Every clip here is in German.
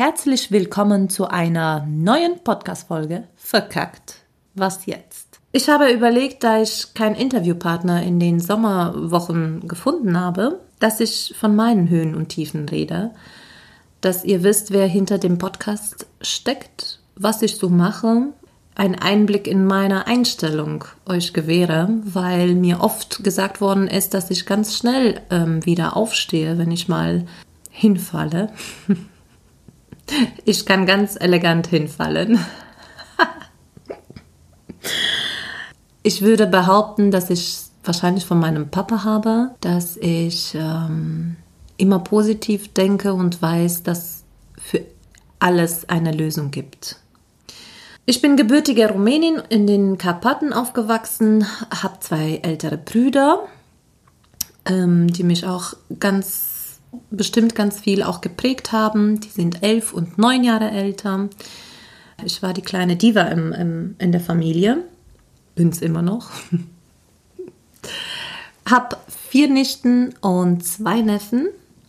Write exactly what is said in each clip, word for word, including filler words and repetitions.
herzlich willkommen zu einer neuen Podcast-Folge Verkackt. Was jetzt? Ich habe überlegt, da ich keinen Interviewpartner in den Sommerwochen gefunden habe, dass ich von meinen Höhen und Tiefen rede, dass ihr wisst, wer hinter dem Podcast steckt, was ich so mache, einen Einblick in meine Einstellung euch gewähre, weil mir oft gesagt worden ist, dass ich ganz schnell ähm, wieder aufstehe, wenn ich mal hinfalle. Ich kann ganz elegant hinfallen. Ich würde behaupten, dass ich wahrscheinlich von meinem Papa habe, dass ich ähm, immer positiv denke und weiß, dass für alles eine Lösung gibt. Ich bin gebürtige Rumänin, in den Karpaten aufgewachsen, habe zwei ältere Brüder, ähm, die mich auch ganz, bestimmt ganz viel auch geprägt haben. Die sind elf und neun Jahre älter. Ich war die kleine Diva im, im, in der Familie, bin's immer noch. Hab vier Nichten und zwei Neffen,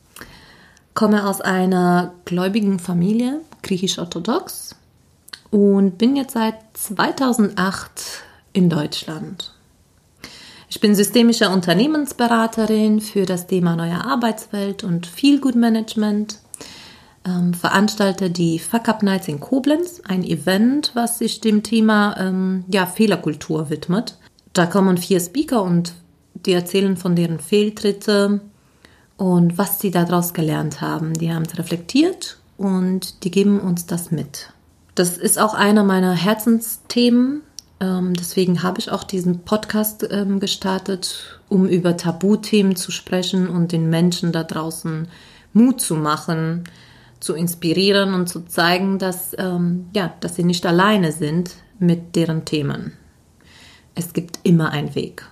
komme aus einer gläubigen Familie, griechisch-orthodox. Und bin jetzt seit zweitausendacht in Deutschland. Ich bin systemische Unternehmensberaterin für das Thema neue Arbeitswelt und Feel-Good-Management. Ähm, veranstalte die Fuck Up Nights in Koblenz, ein Event, was sich dem Thema ähm, ja, Fehlerkultur widmet. Da kommen vier Speaker und die erzählen von deren Fehltritte und was sie daraus gelernt haben. Die haben es reflektiert und die geben uns das mit. Das ist auch einer meiner Herzensthemen, ähm, deswegen habe ich auch diesen Podcast ähm, gestartet, um über Tabuthemen zu sprechen und den Menschen da draußen Mut zu machen, zu inspirieren und zu zeigen, dass, ähm, ja, dass sie nicht alleine sind mit deren Themen. Es gibt immer einen Weg.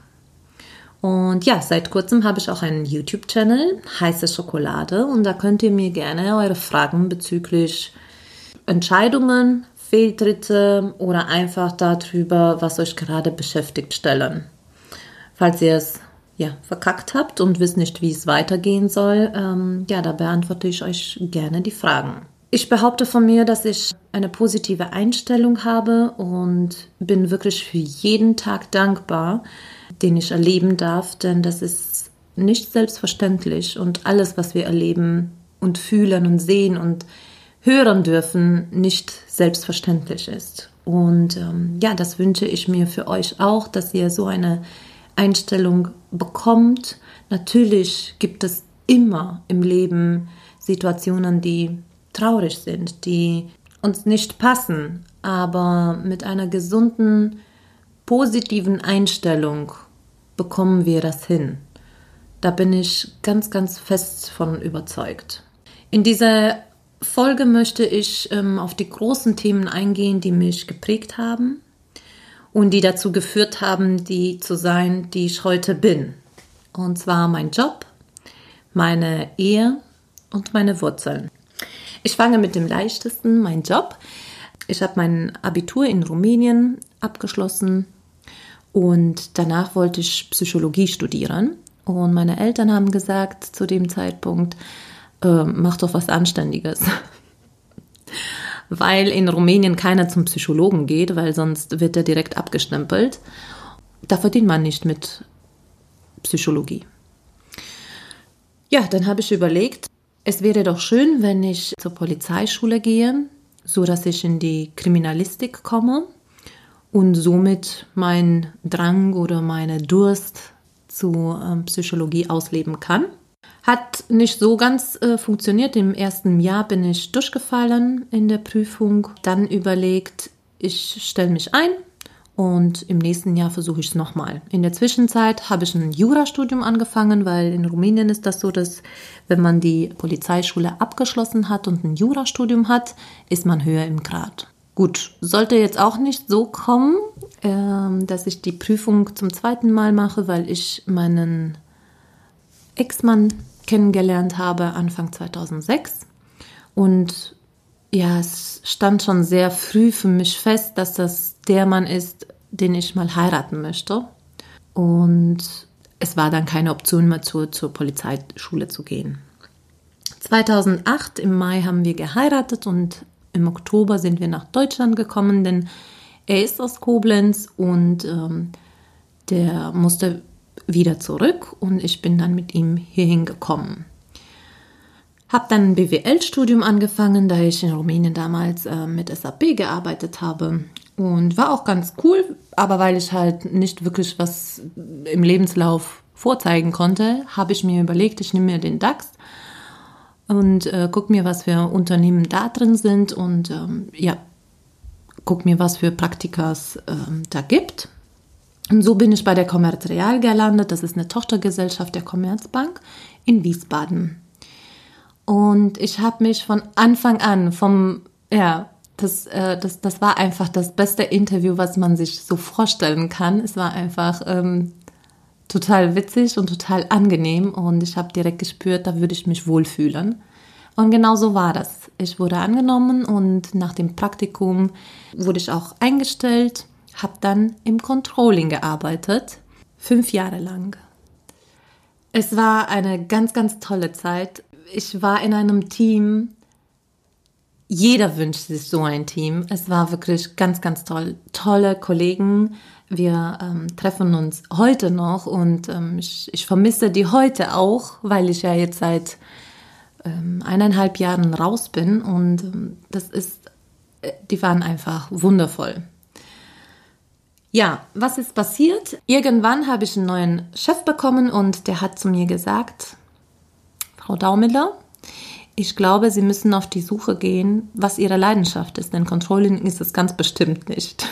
Und ja, seit kurzem habe ich auch einen YouTube-Channel, Heiße Schokolade, und da könnt ihr mir gerne eure Fragen bezüglich Entscheidungen, Fehltritte oder einfach darüber, was euch gerade beschäftigt, stellen. Falls ihr es ja, verkackt habt und wisst nicht, wie es weitergehen soll, ähm, ja, da beantworte ich euch gerne die Fragen. Ich behaupte von mir, dass ich eine positive Einstellung habe und bin wirklich für jeden Tag dankbar, den ich erleben darf, denn das ist nicht selbstverständlich und alles, was wir erleben und fühlen und sehen und hören dürfen, nicht selbstverständlich ist. Und ähm, ja, das wünsche ich mir für euch auch, dass ihr so eine Einstellung bekommt. Natürlich gibt es immer im Leben Situationen, die traurig sind, die uns nicht passen, aber mit einer gesunden, positiven Einstellung bekommen wir das hin. Da bin ich ganz, ganz fest von überzeugt. In dieser Folge möchte ich ähm, auf die großen Themen eingehen, die mich geprägt haben und die dazu geführt haben, die zu sein, die ich heute bin. Und zwar mein Job, meine Ehe und meine Wurzeln. Ich fange mit dem leichtesten, mein Job. Ich habe mein Abitur in Rumänien abgeschlossen und danach wollte ich Psychologie studieren. Und meine Eltern haben gesagt zu dem Zeitpunkt, mach doch was Anständiges. Weil in Rumänien keiner zum Psychologen geht, weil sonst wird er direkt abgestempelt. Da verdient man nicht mit Psychologie. Ja, dann habe ich überlegt, es wäre doch schön, wenn ich zur Polizeischule gehe, so dass ich in die Kriminalistik komme und somit meinen Drang oder meine Durst zu ähm, Psychologie ausleben kann. Hat nicht so ganz äh, funktioniert. Im ersten Jahr bin ich durchgefallen in der Prüfung. Dann überlegt, ich stelle mich ein und im nächsten Jahr versuche ich es nochmal. In der Zwischenzeit habe ich ein Jurastudium angefangen, weil in Rumänien ist das so, dass wenn man die Polizeischule abgeschlossen hat und ein Jurastudium hat, ist man höher im Grad. Gut, sollte jetzt auch nicht so kommen, äh, dass ich die Prüfung zum zweiten Mal mache, weil ich meinen Ex-Mann kennengelernt habe Anfang zweitausendsechs und ja, es stand schon sehr früh für mich fest, dass das der Mann ist, den ich mal heiraten möchte und es war dann keine Option mehr zur, zur Polizeischule zu gehen. zweitausendacht im Mai haben wir geheiratet und im Oktober sind wir nach Deutschland gekommen, denn er ist aus Koblenz und ähm, der musste wieder zurück und ich bin dann mit ihm hierhin gekommen. Habe dann ein B W L-Studium angefangen, da ich in Rumänien damals äh, mit S A P gearbeitet habe. Und war auch ganz cool, aber weil ich halt nicht wirklich was im Lebenslauf vorzeigen konnte, habe ich mir überlegt, ich nehme mir den DAX und äh, gucke mir, was für Unternehmen da drin sind und ähm, ja, gucke mir, was für Praktikas ähm, da gibt. Und so bin ich bei der Commerz Real gelandet. Das ist eine Tochtergesellschaft der Commerzbank in Wiesbaden. Und ich habe mich von Anfang an vom, ja, das, äh, das, das war einfach das beste Interview, was man sich so vorstellen kann. Es war einfach ähm, total witzig und total angenehm und ich habe direkt gespürt, da würde ich mich wohlfühlen. Und genau so war das. Ich wurde angenommen und nach dem Praktikum wurde ich auch eingestellt, habe dann im Controlling gearbeitet, fünf Jahre lang. Es war eine ganz, ganz tolle Zeit. Ich war in einem Team, jeder wünscht sich so ein Team. Es war wirklich ganz, ganz toll. Tolle Kollegen. Wir ähm, treffen uns heute noch und ähm, ich, ich vermisse die heute auch, weil ich ja jetzt seit ähm, eineinhalb Jahren raus bin und ähm, das ist, äh, die waren einfach wundervoll. Ja, was ist passiert? Irgendwann habe ich einen neuen Chef bekommen und der hat zu mir gesagt: Frau Daumiller, ich glaube, Sie müssen auf die Suche gehen, was Ihre Leidenschaft ist, denn Controlling ist es ganz bestimmt nicht.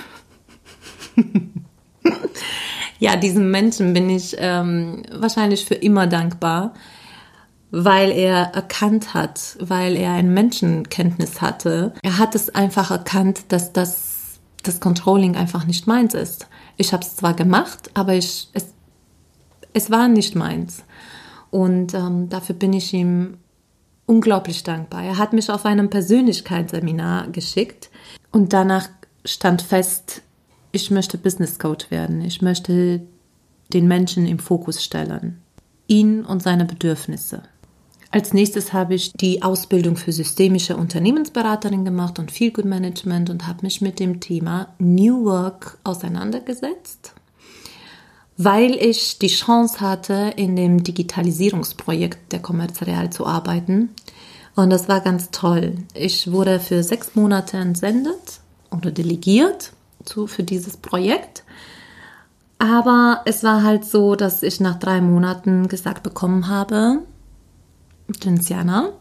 Ja, diesem Menschen bin ich ähm, wahrscheinlich für immer dankbar, weil er erkannt hat, weil er ein Menschenkenntnis hatte. Er hat es einfach erkannt, dass das, das Controlling einfach nicht meins ist. Ich habe es zwar gemacht, aber ich, es, es war nicht meins. Und ähm, dafür bin ich ihm unglaublich dankbar. Er hat mich auf einem Persönlichkeitsseminar geschickt und danach stand fest, ich möchte Business Coach werden. Ich möchte den Menschen im Fokus stellen, ihn und seine Bedürfnisse. Als nächstes habe ich die Ausbildung für systemische Unternehmensberaterin gemacht und Feel Good Management und habe mich mit dem Thema New Work auseinandergesetzt, weil ich die Chance hatte, in dem Digitalisierungsprojekt der Commerz Real zu arbeiten. Und das war ganz toll. Ich wurde für sechs Monate entsendet oder delegiert zu, für dieses Projekt. Aber es war halt so, dass ich nach drei Monaten gesagt bekommen habe, Gensiana,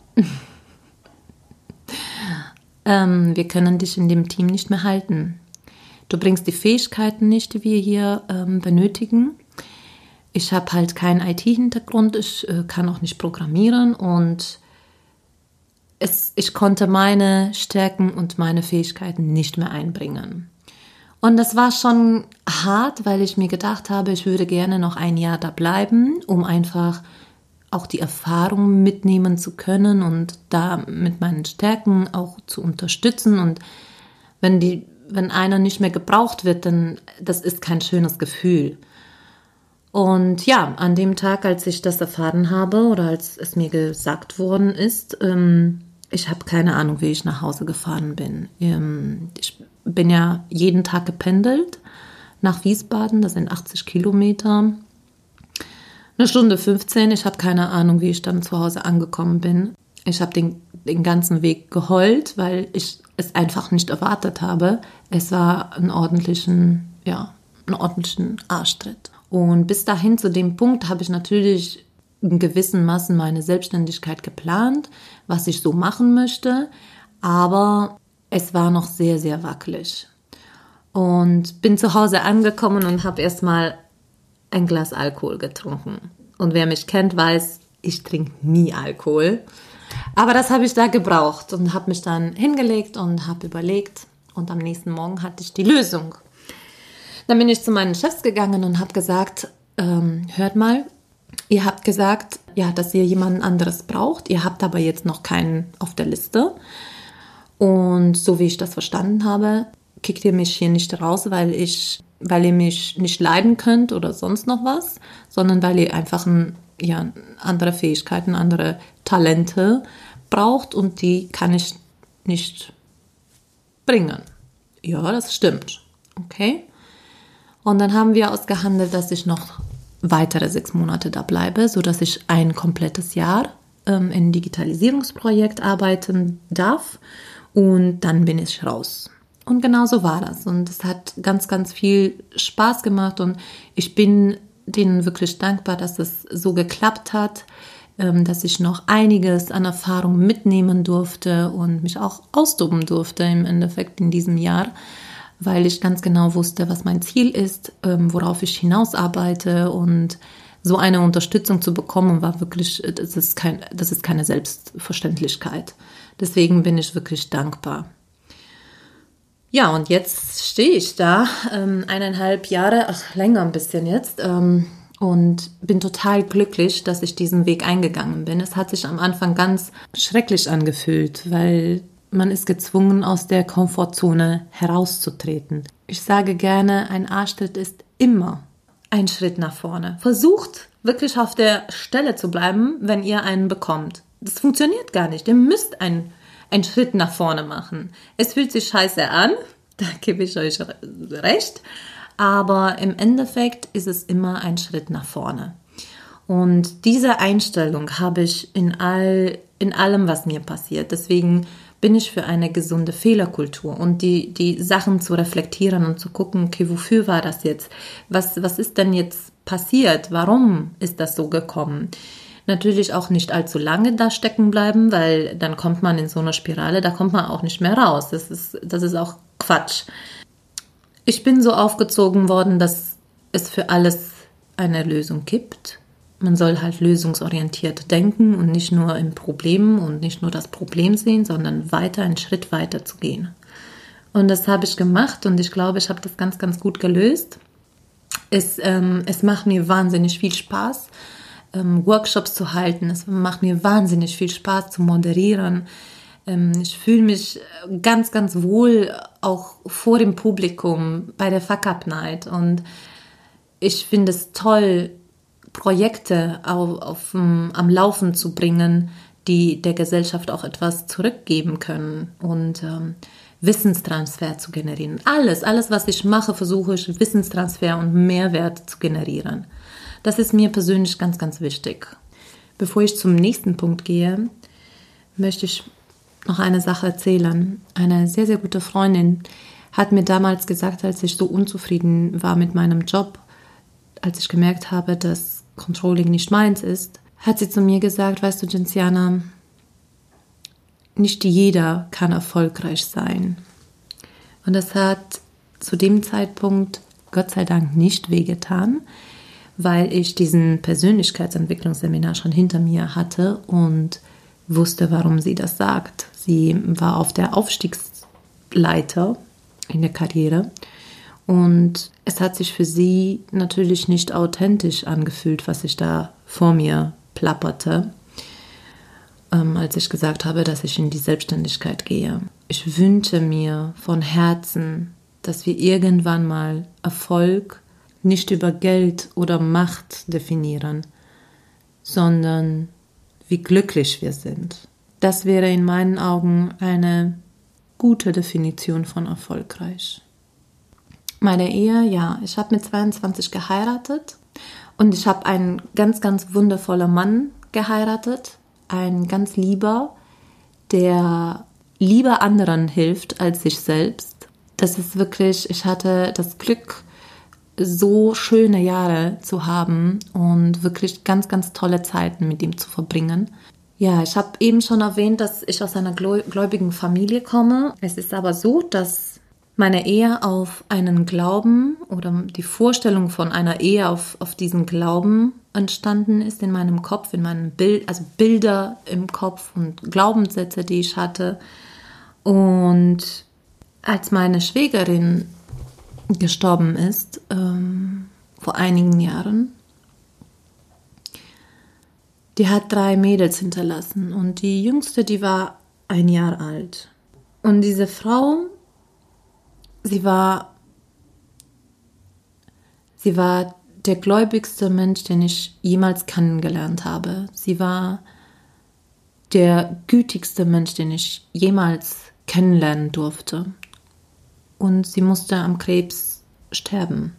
ähm, wir können dich in dem Team nicht mehr halten. Du bringst die Fähigkeiten nicht, die wir hier ähm, benötigen. Ich habe halt keinen I T-Hintergrund, ich äh, kann auch nicht programmieren und es, ich konnte meine Stärken und meine Fähigkeiten nicht mehr einbringen. Und das war schon hart, weil ich mir gedacht habe, ich würde gerne noch ein Jahr da bleiben, um einfach auch die Erfahrung mitnehmen zu können und da mit meinen Stärken auch zu unterstützen. Und wenn die, wenn einer nicht mehr gebraucht wird, dann das ist kein schönes Gefühl. Und ja, an dem Tag, als ich das erfahren habe oder als es mir gesagt worden ist, ähm, ich habe keine Ahnung, wie ich nach Hause gefahren bin. Ähm, ich bin ja jeden Tag gependelt nach Wiesbaden, das sind achtzig Kilometer. Eine Stunde fünfzehn, ich habe keine Ahnung, wie ich dann zu Hause angekommen bin. Ich habe den, den ganzen Weg geheult, weil ich es einfach nicht erwartet habe. Es war ein ordentlichen, ja, einen ordentlichen Arschtritt. Und bis dahin zu dem Punkt habe ich natürlich in gewissen Maßen meine Selbstständigkeit geplant, was ich so machen möchte, aber es war noch sehr, sehr wackelig. Und bin zu Hause angekommen und habe erstmal ein Glas Alkohol getrunken. Und wer mich kennt, weiß, ich trinke nie Alkohol. Aber das habe ich da gebraucht und habe mich dann hingelegt und habe überlegt. Und am nächsten Morgen hatte ich die Lösung. Dann bin ich zu meinen Chefs gegangen und habe gesagt, ähm, hört mal, ihr habt gesagt, ja, dass ihr jemanden anderes braucht. Ihr habt aber jetzt noch keinen auf der Liste. Und so wie ich das verstanden habe, kickt ihr mich hier nicht raus, weil ich, weil ihr mich nicht leiden könnt oder sonst noch was, sondern weil ihr einfach ein, ja, andere Fähigkeiten, andere Talente braucht und die kann ich nicht bringen. Ja, das stimmt. Okay. Und dann haben wir ausgehandelt, dass ich noch weitere sechs Monate da bleibe, sodass ich ein komplettes Jahr ähm, in Digitalisierungsprojekt arbeiten darf und dann bin ich raus. Und genau so war das. Und es hat ganz, ganz viel Spaß gemacht und ich bin denen wirklich dankbar, dass es so geklappt hat, ähm, dass ich noch einiges an Erfahrung mitnehmen durfte und mich auch austoben durfte im Endeffekt in diesem Jahr, weil ich ganz genau wusste, was mein Ziel ist, ähm, worauf ich hinausarbeite und so eine Unterstützung zu bekommen, war wirklich, das ist kein, das ist keine Selbstverständlichkeit. Deswegen bin ich wirklich dankbar. Ja, und jetzt stehe ich da, ähm, eineinhalb Jahre, ach, länger ein bisschen jetzt, ähm, und bin total glücklich, dass ich diesen Weg eingegangen bin. Es hat sich am Anfang ganz schrecklich angefühlt, weil man ist gezwungen, aus der Komfortzone herauszutreten. Ich sage gerne, ein Arschtritt ist immer ein Schritt nach vorne. Versucht wirklich auf der Stelle zu bleiben, wenn ihr einen bekommt. Das funktioniert gar nicht. Ihr müsst einen, einen Schritt nach vorne machen. Es fühlt sich scheiße an, da gebe ich euch recht, aber im Endeffekt ist es immer ein Schritt nach vorne. Und diese Einstellung habe ich in, all, in allem, was mir passiert. Deswegen bin ich für eine gesunde Fehlerkultur und die, die Sachen zu reflektieren und zu gucken, okay, wofür war das jetzt? Was, was ist denn jetzt passiert? Warum ist das so gekommen? Natürlich auch nicht allzu lange da stecken bleiben, weil dann kommt man in so eine Spirale, da kommt man auch nicht mehr raus. Das ist, das ist auch Quatsch. Ich bin so aufgezogen worden, dass es für alles eine Lösung gibt. Man soll halt lösungsorientiert denken und nicht nur im Problem und nicht nur das Problem sehen, sondern weiter, einen Schritt weiter zu gehen. Und das habe ich gemacht und ich glaube, ich habe das ganz, ganz gut gelöst. Es, ähm, es macht mir wahnsinnig viel Spaß, ähm, Workshops zu halten. Es macht mir wahnsinnig viel Spaß zu moderieren. Ähm, ich fühle mich ganz, ganz wohl auch vor dem Publikum bei der Fuck Up Night. Und ich finde es toll, Projekte auf, auf, am Laufen zu bringen, die der Gesellschaft auch etwas zurückgeben können und ähm, Wissenstransfer zu generieren. Alles, alles, was ich mache, versuche ich Wissenstransfer und Mehrwert zu generieren. Das ist mir persönlich ganz, ganz wichtig. Bevor ich zum nächsten Punkt gehe, möchte ich noch eine Sache erzählen. Eine sehr, sehr gute Freundin hat mir damals gesagt, als ich so unzufrieden war mit meinem Job, als ich gemerkt habe, dass Controlling nicht meins ist, hat sie zu mir gesagt, weißt du, Genziana, nicht jeder kann erfolgreich sein. Und das hat zu dem Zeitpunkt Gott sei Dank nicht wehgetan, weil ich diesen Persönlichkeitsentwicklungsseminar schon hinter mir hatte und wusste, warum sie das sagt. Sie war auf der Aufstiegsleiter in der Karriere und es hat sich für sie natürlich nicht authentisch angefühlt, was ich da vor mir plapperte, ähm, als ich gesagt habe, dass ich in die Selbstständigkeit gehe. Ich wünsche mir von Herzen, dass wir irgendwann mal Erfolg nicht über Geld oder Macht definieren, sondern wie glücklich wir sind. Das wäre in meinen Augen eine gute Definition von erfolgreich. Meine Ehe, ja, ich habe mit zweiundzwanzig geheiratet und ich habe einen ganz, ganz wundervollen Mann geheiratet, ein ganz lieber, der lieber anderen hilft als sich selbst. Das ist wirklich, ich hatte das Glück, so schöne Jahre zu haben und wirklich ganz, ganz tolle Zeiten mit ihm zu verbringen. Ja, ich habe eben schon erwähnt, dass ich aus einer gläubigen Familie komme. Es ist aber so, dass meine Ehe auf einen Glauben oder die Vorstellung von einer Ehe auf, auf diesen Glauben entstanden ist in meinem Kopf, in meinem Bild, also Bilder im Kopf und Glaubenssätze, die ich hatte. Und als meine Schwägerin gestorben ist, ähm, vor einigen Jahren, die hat drei Mädels hinterlassen und die jüngste, die war ein Jahr alt. Und diese Frau, sie war, sie war der gläubigste Mensch, den ich jemals kennengelernt habe. Sie war der gütigste Mensch, den ich jemals kennenlernen durfte. Und sie musste am Krebs sterben.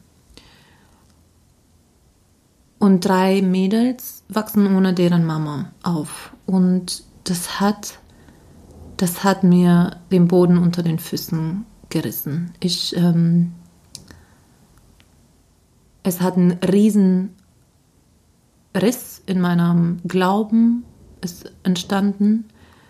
Und drei Mädels wachsen ohne deren Mama auf. Und das hat, das hat mir den Boden unter den Füßen gerissen. Ich, ähm, es hat einen riesen Riss in meinem Glauben ist entstanden.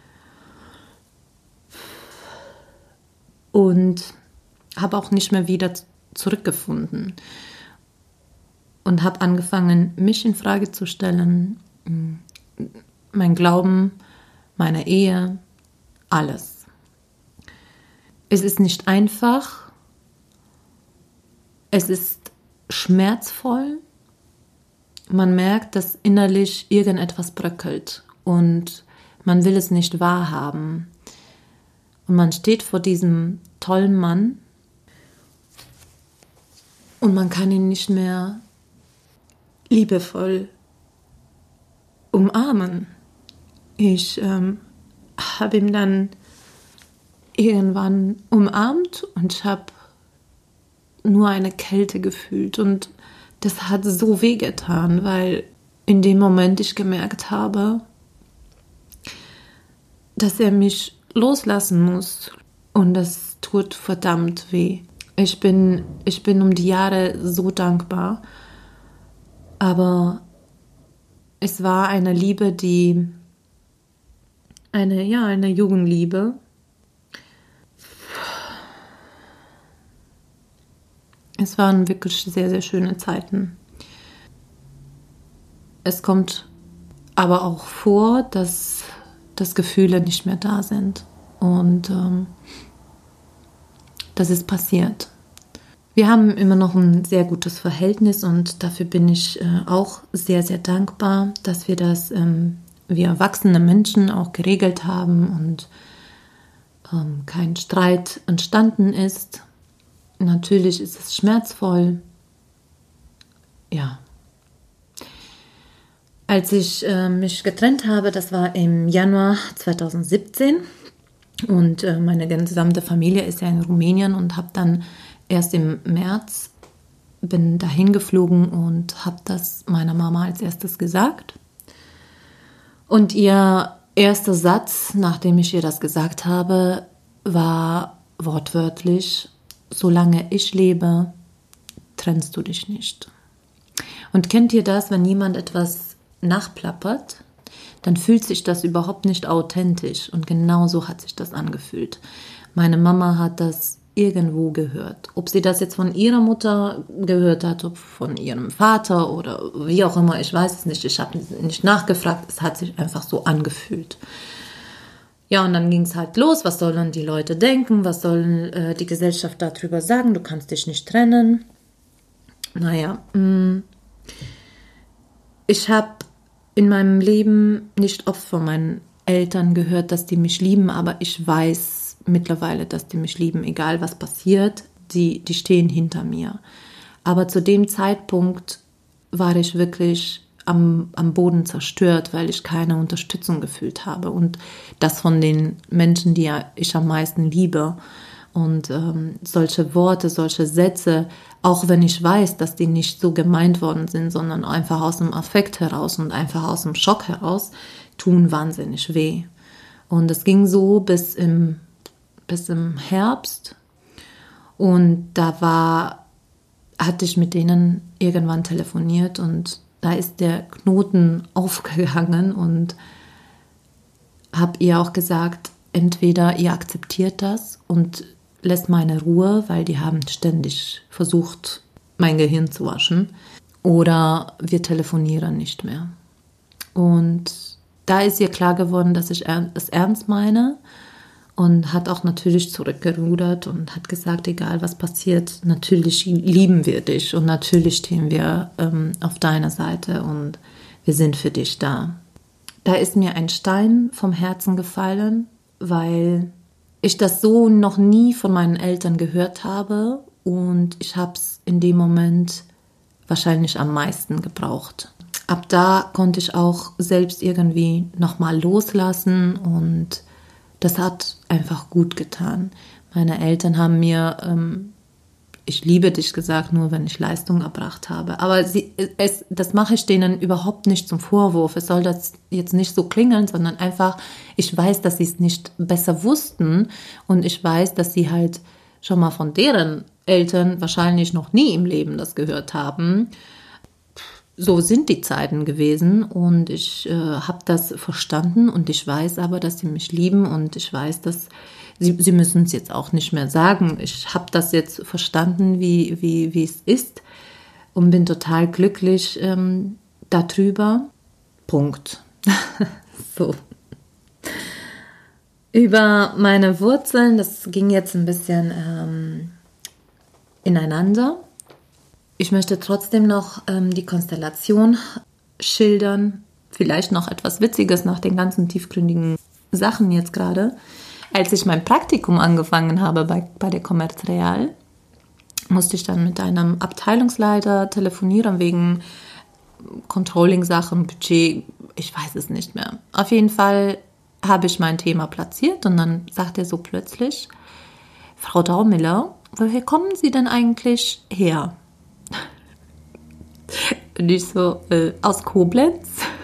Und habe auch nicht mehr wieder zurückgefunden. Und habe angefangen, mich in Frage zu stellen, mein Glauben, meine Ehe, alles. Es ist nicht einfach, es ist schmerzvoll, man merkt, dass innerlich irgendetwas bröckelt und man will es nicht wahrhaben. Und man steht vor diesem tollen Mann und man kann ihn nicht mehr liebevoll umarmen. Ich ähm, habe ihn dann irgendwann umarmt und ich habe nur eine Kälte gefühlt und das hat so wehgetan, weil in dem Moment ich gemerkt habe, dass er mich loslassen muss und das tut verdammt weh. Ich bin, ich bin um die Jahre so dankbar, aber es war eine Liebe, die, eine, ja, eine Jugendliebe. Es waren wirklich sehr, sehr schöne Zeiten. Es kommt aber auch vor, dass, dass Gefühle nicht mehr da sind. Und ähm, das ist passiert. Wir haben immer noch ein sehr gutes Verhältnis und dafür bin ich äh, auch sehr, sehr dankbar, dass wir das, ähm, wir erwachsene Menschen auch geregelt haben und ähm, kein Streit entstanden ist. Natürlich ist es schmerzvoll. Ja. Als ich äh, mich getrennt habe, das war im Januar zweitausendsiebzehn und äh, meine gesamte Familie ist ja in Rumänien und habe dann erst im März bin dahin geflogen und habe das meiner Mama als erstes gesagt. Und ihr erster Satz, nachdem ich ihr das gesagt habe, war wortwörtlich: Solange ich lebe, trennst du dich nicht. Und kennt ihr das, wenn jemand etwas nachplappert, dann fühlt sich das überhaupt nicht authentisch. Und genau so hat sich das angefühlt. Meine Mama hat das irgendwo gehört. Ob sie das jetzt von ihrer Mutter gehört hat, ob von ihrem Vater oder wie auch immer, ich weiß es nicht. Ich habe nicht nachgefragt, es hat sich einfach so angefühlt. Ja, und dann ging es halt los. Was sollen die Leute denken? Was soll äh, die Gesellschaft darüber sagen? Du kannst dich nicht trennen. Naja, mh. ich habe in meinem Leben nicht oft von meinen Eltern gehört, dass die mich lieben, aber ich weiß mittlerweile, dass die mich lieben, egal was passiert. Die, die stehen hinter mir. Aber zu dem Zeitpunkt war ich wirklich am, am Boden zerstört, weil ich keine Unterstützung gefühlt habe. Und das von den Menschen, die ich am meisten liebe. Und ähm, solche Worte, solche Sätze, auch wenn ich weiß, dass die nicht so gemeint worden sind, sondern einfach aus dem Affekt heraus und einfach aus dem Schock heraus, tun wahnsinnig weh. Und es ging so bis im, bis im Herbst. Und da war, hatte ich mit denen irgendwann telefoniert und da ist der Knoten aufgegangen und habe ihr auch gesagt, entweder ihr akzeptiert das und lässt meine Ruhe, weil die haben ständig versucht, mein Gehirn zu waschen, oder wir telefonieren nicht mehr. Und da ist ihr klar geworden, dass ich es ernst meine und hat auch natürlich zurückgerudert und hat gesagt, egal was passiert, natürlich lieben wir dich und natürlich stehen wir ähm, auf deiner Seite und wir sind für dich da. Da ist mir ein Stein vom Herzen gefallen, weil ich das so noch nie von meinen Eltern gehört habe und ich habe es in dem Moment wahrscheinlich am meisten gebraucht. ab da konnte ich auch selbst irgendwie nochmal loslassen und das hat einfach gut getan. Meine Eltern haben mir, ähm, ich liebe dich gesagt, nur wenn ich Leistung erbracht habe. Aber sie, es, das mache ich denen überhaupt nicht zum Vorwurf. Es soll das jetzt nicht so klingeln, sondern einfach, ich weiß, dass sie es nicht besser wussten und ich weiß, dass sie halt schon mal von deren Eltern wahrscheinlich noch nie im Leben das gehört haben. So sind die Zeiten gewesen und ich äh, habe das verstanden und ich weiß aber, dass sie mich lieben und ich weiß, dass sie, sie müssen es jetzt auch nicht mehr sagen. Ich habe das jetzt verstanden, wie, wie, wie es ist und bin total glücklich ähm, darüber. Punkt. So. Über meine Wurzeln, das ging jetzt ein bisschen ähm, ineinander. Ich möchte trotzdem noch ähm, die Konstellation schildern. Vielleicht noch etwas Witziges nach den ganzen tiefgründigen Sachen jetzt gerade. Als ich mein Praktikum angefangen habe bei, bei der Commerz Real, musste ich dann mit einem Abteilungsleiter telefonieren wegen Controlling-Sachen, Budget, ich weiß es nicht mehr. Auf jeden Fall habe ich mein Thema platziert und dann sagt er so plötzlich, Frau Daumiller, woher kommen Sie denn eigentlich her? Und ich so, äh, aus Koblenz.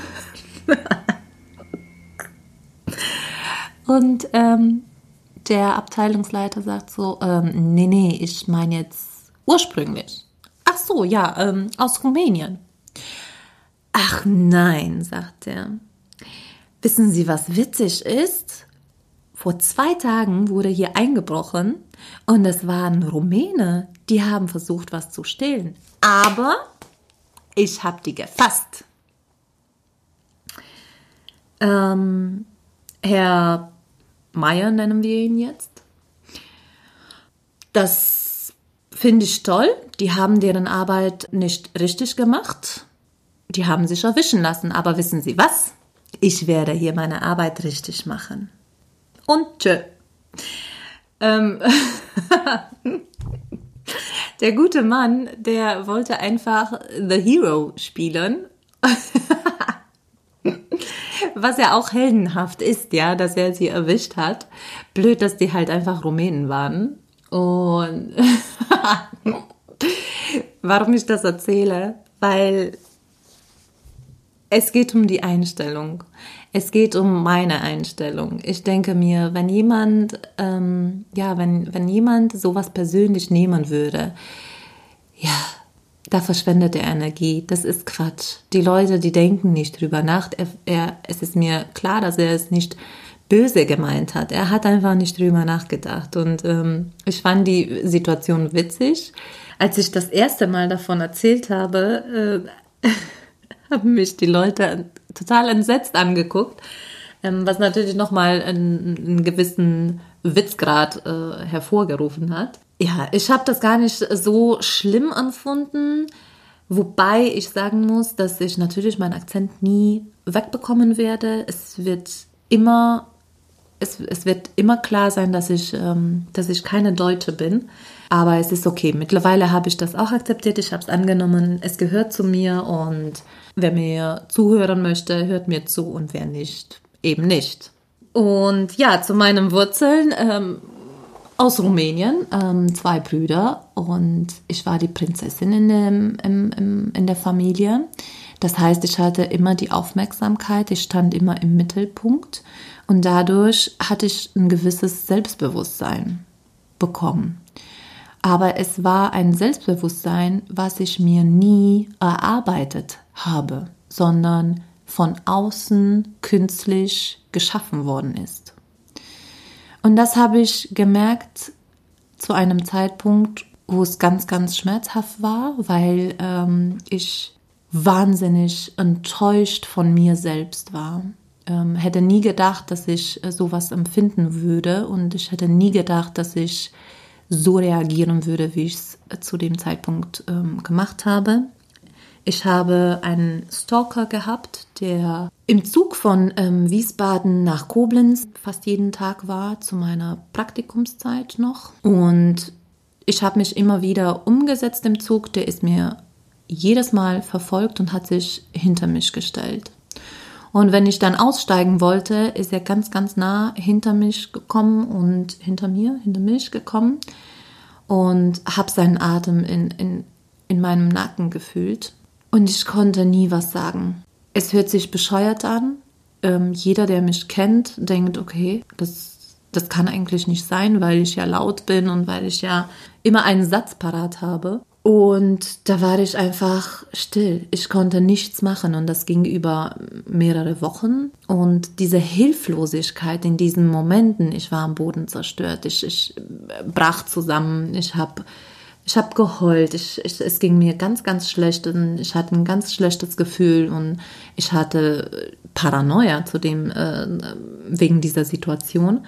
Und ähm, der Abteilungsleiter sagt so, ähm, nee, nee, ich meine jetzt ursprünglich. Ach so, ja, ähm, aus Rumänien. Ach nein, sagt er. Wissen Sie, was witzig ist? Vor zwei Tagen wurde hier eingebrochen und es waren Rumäne, die haben versucht, was zu stehlen. Aber ich habe die gefasst. Ähm, Herr Meier nennen wir ihn jetzt. Das finde ich toll. Die haben deren Arbeit nicht richtig gemacht. Die haben sich erwischen lassen. Aber wissen Sie was? Ich werde hier meine Arbeit richtig machen. Und tschö. Ähm... Der gute Mann, der wollte einfach The Hero spielen, was ja auch heldenhaft ist, ja, dass er sie erwischt hat. Blöd, dass die halt einfach Rumänen waren. Und warum ich das erzähle? Weil es geht um die Einstellung. Es geht um meine Einstellung. Ich denke mir, wenn jemand, ähm, ja, wenn, wenn jemand sowas persönlich nehmen würde, ja, da verschwendet er Energie. Das ist Quatsch. Die Leute, die denken nicht drüber nach. Er, er, es ist mir klar, dass er es nicht böse gemeint hat. Er hat einfach nicht drüber nachgedacht. Und ähm, ich fand die Situation witzig. Als ich das erste Mal davon erzählt habe, äh, haben mich die Leute total entsetzt angeguckt, was natürlich nochmal einen, einen gewissen Witzgrad äh, hervorgerufen hat. Ja, ich habe das gar nicht so schlimm empfunden, wobei ich sagen muss, dass ich natürlich meinen Akzent nie wegbekommen werde. Es wird immer, es, es wird immer klar sein, dass ich, ähm, dass ich keine Deutsche bin. Aber es ist okay. Mittlerweile habe ich das auch akzeptiert. Ich habe es angenommen. Es gehört zu mir und wer mir zuhören möchte, hört mir zu und wer nicht, eben nicht. Und ja, zu meinen Wurzeln ähm, aus Rumänien, ähm, zwei Brüder und ich war die Prinzessin in, dem, im, im, in der Familie. Das heißt, ich hatte immer die Aufmerksamkeit, ich stand immer im Mittelpunkt und dadurch hatte ich ein gewisses Selbstbewusstsein bekommen. Aber es war ein Selbstbewusstsein, was ich mir nie erarbeitet habe, sondern von außen künstlich geschaffen worden ist. Und das habe ich gemerkt zu einem Zeitpunkt, wo es ganz, ganz schmerzhaft war, weil ähm, ich wahnsinnig enttäuscht von mir selbst war. Ähm, hätte nie gedacht, dass ich äh, sowas empfinden würde und ich hätte nie gedacht, dass ich so reagieren würde, wie ich es zu dem Zeitpunkt ähm, gemacht habe. Ich habe einen Stalker gehabt, der im Zug von ähm, Wiesbaden nach Koblenz fast jeden Tag war, zu meiner Praktikumszeit noch. Und ich habe mich immer wieder umgesetzt im Zug. Der ist mir jedes Mal verfolgt und hat sich hinter mich gestellt. Und wenn ich dann aussteigen wollte, ist er ganz, ganz nah hinter mich gekommen und hinter mir, hinter mich gekommen und habe seinen Atem in, in, in meinem Nacken gefühlt. Und ich konnte nie was sagen. Es hört sich bescheuert an. Ähm, jeder, der mich kennt, denkt, okay, das, das kann eigentlich nicht sein, weil ich ja laut bin und weil ich ja immer einen Satz parat habe. Und da war ich einfach still. Ich konnte nichts machen und das ging über mehrere Wochen. Und diese Hilflosigkeit in diesen Momenten, ich war am Boden zerstört, ich, ich brach zusammen, ich habe ich hab geheult, ich, ich, es ging mir ganz, ganz schlecht und ich hatte ein ganz schlechtes Gefühl und ich hatte Paranoia zudem äh, wegen dieser Situation.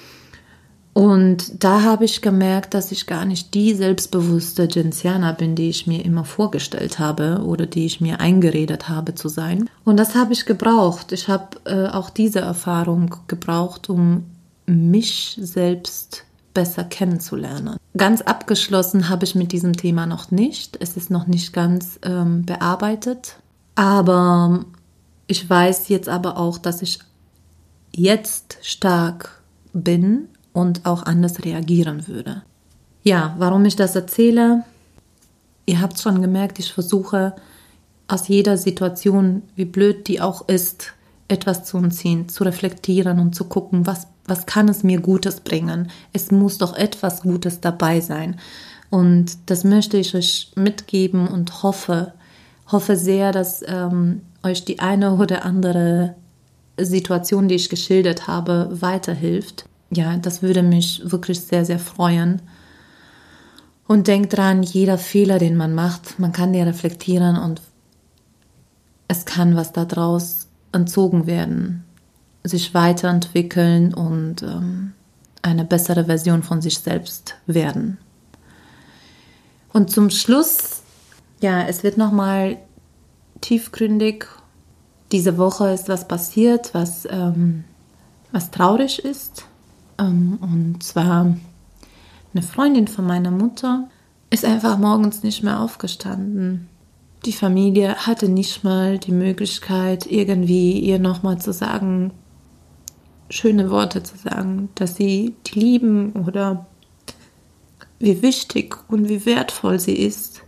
Und da habe ich gemerkt, dass ich gar nicht die selbstbewusste Genziana bin, die ich mir immer vorgestellt habe oder die ich mir eingeredet habe zu sein. Und das habe ich gebraucht. Ich habe äh, auch diese Erfahrung gebraucht, um mich selbst besser kennenzulernen. Ganz abgeschlossen habe ich mit diesem Thema noch nicht. Es ist noch nicht ganz ähm, bearbeitet. Aber ich weiß jetzt aber auch, dass ich jetzt stark bin und auch anders reagieren würde. Ja, warum ich das erzähle? Ihr habt schon gemerkt, ich versuche aus jeder Situation, wie blöd die auch ist, etwas zu entziehen, zu reflektieren und zu gucken, was, was kann es mir Gutes bringen. Es muss doch etwas Gutes dabei sein. Und das möchte ich euch mitgeben und hoffe, hoffe sehr, dass ähm, euch die eine oder andere Situation, die ich geschildert habe, weiterhilft. Ja, das würde mich wirklich sehr, sehr freuen. Und denkt dran, jeder Fehler, den man macht, man kann den reflektieren und es kann was daraus entzogen werden, sich weiterentwickeln und ähm, eine bessere Version von sich selbst werden. Und zum Schluss, ja, es wird nochmal tiefgründig. Diese Woche ist was passiert, was, ähm, was traurig ist. Und zwar eine Freundin von meiner Mutter ist einfach morgens nicht mehr aufgestanden. Die Familie hatte nicht mal die Möglichkeit, irgendwie ihr nochmal zu sagen, schöne Worte zu sagen, dass sie die lieben oder wie wichtig und wie wertvoll sie ist,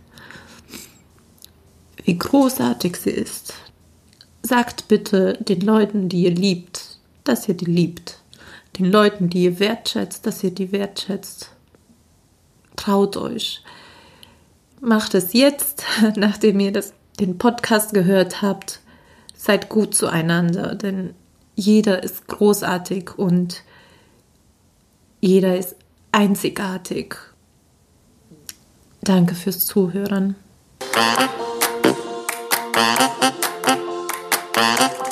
wie großartig sie ist. Sagt bitte den Leuten, die ihr liebt, dass ihr die liebt. Den Leuten, die ihr wertschätzt, dass ihr die wertschätzt. Traut euch. Macht es jetzt, nachdem ihr das, den Podcast gehört habt. Seid gut zueinander, denn jeder ist großartig und jeder ist einzigartig. Danke fürs Zuhören.